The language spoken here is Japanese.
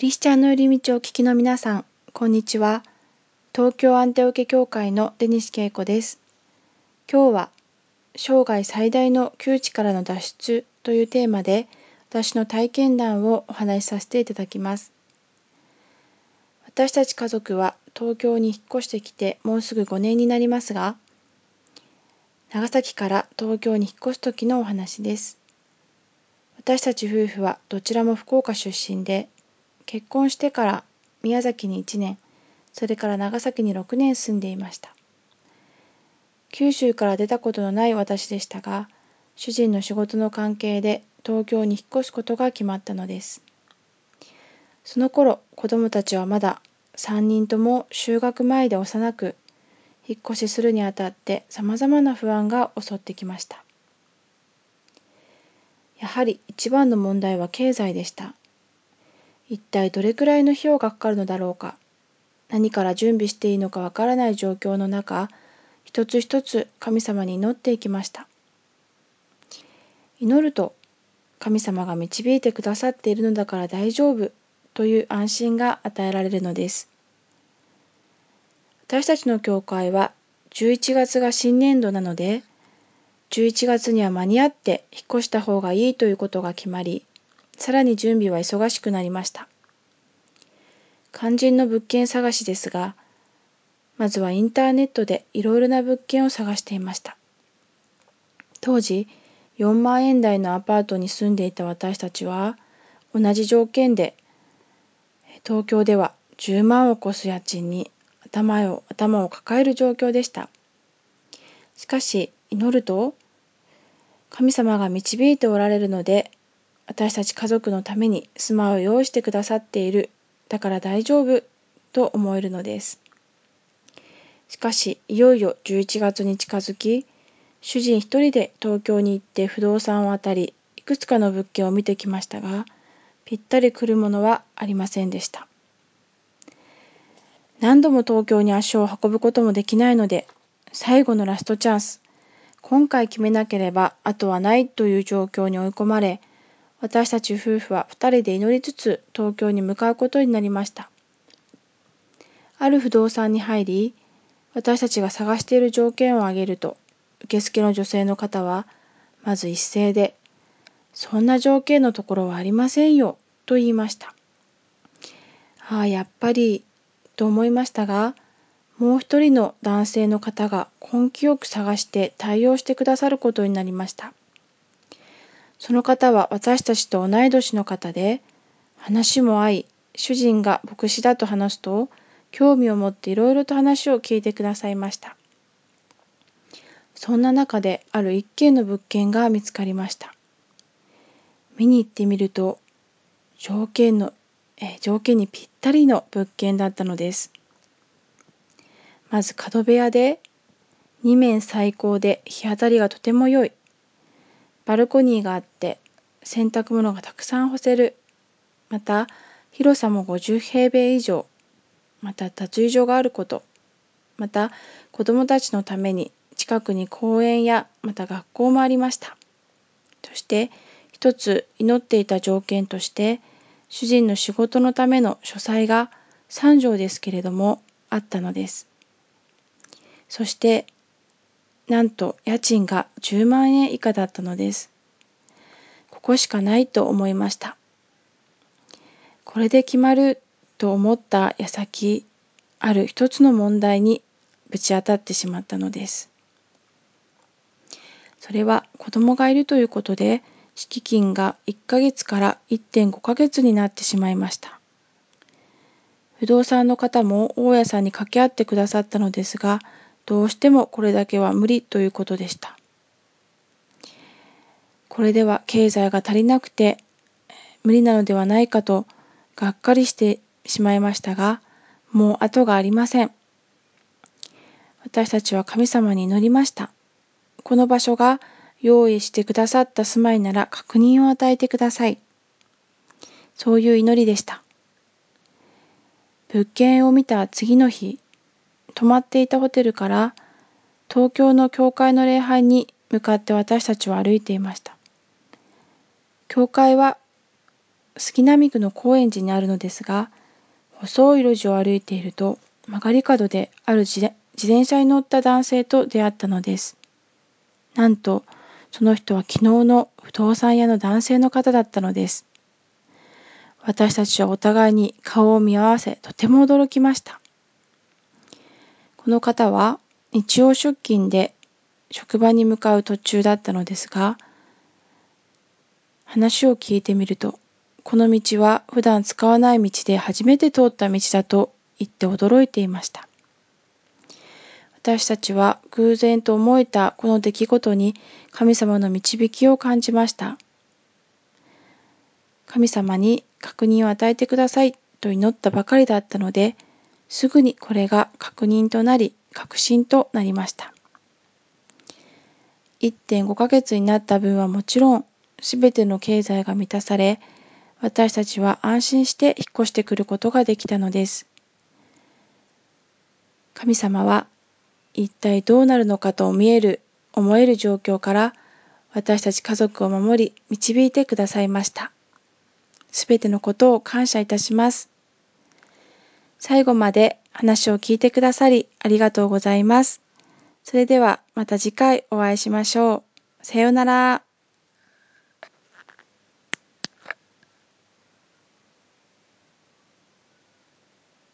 クリスチャンの寄り道をお聞きの皆さん、こんにちは。東京アンテオケ教会の出西恵子です。今日は生涯最大の窮地からの脱出というテーマで私の体験談をお話しさせていただきます。私たち家族は東京に引っ越してきてもうすぐ5年になりますが、長崎から東京に引っ越す時のお話です。私たち夫婦はどちらも福岡出身で、結婚してから宮崎に1年、それから長崎に6年住んでいました。九州から出たことのない私でしたが、主人の仕事の関係で東京に引っ越すことが決まったのです。その頃、子供たちはまだ3人とも就学前で幼く、引っ越しするにあたって様々な不安が襲ってきました。やはり一番の問題は経済でした。一体どれくらいの費用がかかるのだろうか。何から準備していいのかわからない状況の中、一つ一つ神様に祈っていきました。祈ると、神様が導いてくださっているのだから大丈夫という安心が与えられるのです。私たちの教会は11月が新年度なので、11月には間に合って引っ越した方がいいということが決まり、さらに準備は忙しくなりました。肝心の物件探しですが、まずはインターネットでいろいろな物件を探していました。当時、4万円台のアパートに住んでいた私たちは、同じ条件で、東京では10万を超す家賃に頭を抱える状況でした。しかし、祈ると、神様が導いておられるので、私たち家族のために住まいを用意してくださっている、だから大丈夫と思えるのです。しかし、いよいよ11月に近づき、主人一人で東京に行って不動産を当たり、いくつかの物件を見てきましたが、ぴったり来るものはありませんでした。何度も東京に足を運ぶこともできないので、最後のラストチャンス、今回決めなければ後はないという状況に追い込まれ、私たち夫婦は2人で祈りつつ東京に向かうことになりました。ある不動産に入り、私たちが探している条件を挙げると、受付の女性の方は、まず一声で、そんな条件のところはありませんよ、と言いました。やっぱり、と思いましたが、もう一人の男性の方が根気よく探して対応してくださることになりました。その方は私たちと同い年の方で、話も合い、主人が牧師だと話すと、興味を持っていろいろと話を聞いてくださいました。そんな中である一軒の物件が見つかりました。見に行ってみると、条件にぴったりの物件だったのです。まず角部屋で、2面採光で日当たりがとても良い。バルコニーがあって、洗濯物がたくさん干せる。また、広さも50平米以上。また、脱衣所があること。また、子供たちのために近くに公園やまた学校もありました。そして一つ祈っていた条件として、主人の仕事のための書斎が3畳ですけれどもあったのです。そしてなんと家賃が10万円以下だったのです。ここしかないと思いました。これで決まると思った矢先、ある一つの問題にぶち当たってしまったのです。それは子供がいるということで、敷金が1ヶ月から1.5ヶ月になってしまいました。不動産の方も大家さんに掛け合ってくださったのですが、どうしてもこれだけは無理ということでした。これでは経済が足りなくて無理なのではないかとがっかりしてしまいましたが、もう後がありません。私たちは神様に祈りました。この場所が用意してくださった住まいなら確認を与えてください。そういう祈りでした。物件を見た次の日、泊まっていたホテルから東京の教会の礼拝に向かって私たちは歩いていました。教会は杉並区の高円寺にあるのですが、細い路地を歩いていると曲がり角である自転車に乗った男性と出会ったのです。なんとその人は昨日の不動産屋の男性の方だったのです。私たちはお互いに顔を見合わせ、とても驚きました。この方は日曜出勤で職場に向かう途中だったのですが、話を聞いてみると、この道は普段使わない道で初めて通った道だと言って驚いていました。私たちは偶然と思えたこの出来事に神様の導きを感じました。神様に確認を与えてくださいと祈ったばかりだったので、すぐにこれが確認となり、確信となりました。1.5 ヶ月になった分はもちろん、すべての経済が満たされ、私たちは安心して引っ越してくることができたのです。神様は一体どうなるのかと思える状況から私たち家族を守り導いてくださいました。すべてのことを感謝いたします。最後まで話を聞いてくださりありがとうございます。それではまた次回お会いしましょう。さようなら。